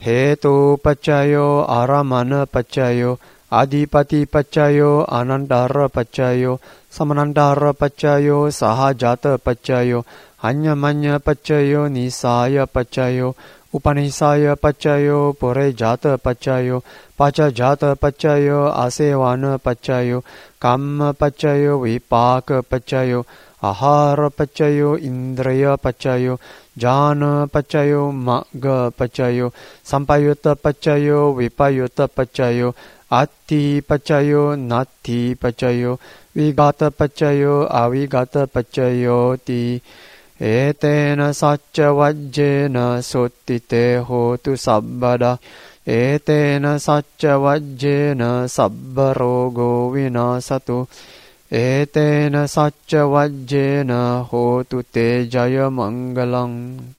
hetu paccayo aramana paccayo adipati paccayo anandara paccayo samanandara paccayo sahajata paccayo anyamanya paccayo nisaya paccayo upanisaya paccayo purejata paccayo pacajata paccayo asevana paccayo kamma paccayo vipaka paccayo ahara paccayo indriya paccayo jhana paccayo magga paccayo sampayutta paccayo vipayutta paccayo atti paccayo natti paccayo vigata paccayo avigata paccayo ti etena sacca vajjena sottite hotu sabbada etena sacca vajjena sabbarogo vinasatu etena sacca vajjena hotu te jaya mangalang.